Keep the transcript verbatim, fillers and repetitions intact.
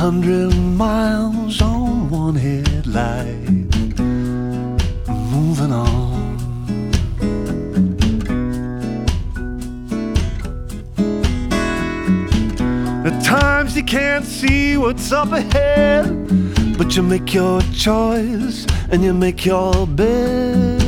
hundred miles on one headlight, moving on. At times you can't see what's up ahead, but you make your choice and you make your bed.